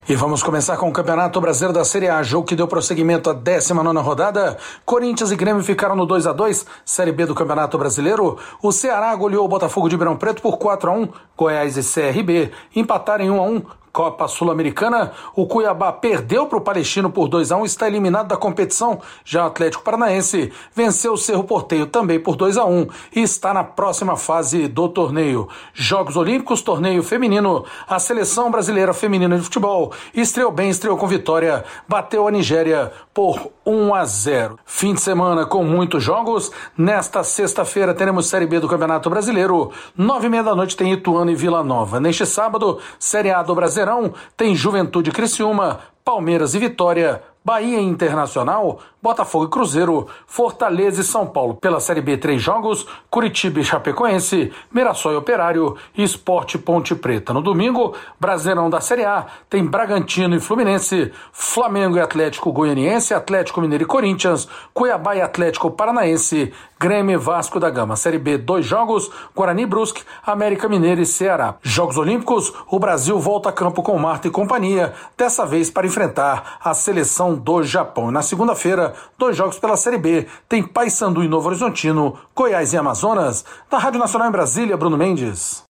E vamos começar com o Campeonato Brasileiro da Série A, jogo que deu prosseguimento à 19ª rodada. Corinthians e Grêmio ficaram no 2-2, Série B do Campeonato Brasileiro. O Ceará goleou o Botafogo de Ribeirão Preto por 4-1, Goiás e CRB empataram em 1-1. Copa Sul-Americana, o Cuiabá perdeu para o Palestino por 2-1, está eliminado da competição. Já o Atlético Paranaense venceu o Cerro Porteño também por 2-1 e está na próxima fase do torneio. Jogos Olímpicos, torneio feminino, a seleção brasileira feminina de futebol estreou bem, estreou com vitória, bateu a Nigéria por 1-0. Fim de semana com muitos jogos. Nesta sexta-feira teremos Série B do Campeonato Brasileiro, 9h30 da noite tem Ituano e Vila Nova. Neste sábado, Série A do Brasileirão, tem Juventude e Criciúma, Palmeiras e Vitória, Bahia e Internacional, Botafogo e Cruzeiro, Fortaleza e São Paulo. Pela Série B, 3 jogos, Curitiba e Chapecoense, Mirassol e Operário e Sport e Ponte Preta. No domingo, Brasileirão da Série A, tem Bragantino e Fluminense, Flamengo e Atlético Goianiense, Atlético Mineiro e Corinthians, Cuiabá e Atlético Paranaense, Grêmio e Vasco da Gama. Série B, 2 jogos, Guarani e Brusque, América Mineiro e Ceará. Jogos Olímpicos, o Brasil volta a campo com Marta e companhia, dessa vez para enfrentar a seleção do Japão. E na segunda-feira, 2 jogos pela Série B, tem Paysandu e Novo Horizontino, Goiás e Amazonas. Da Rádio Nacional em Brasília, Bruno Mendes.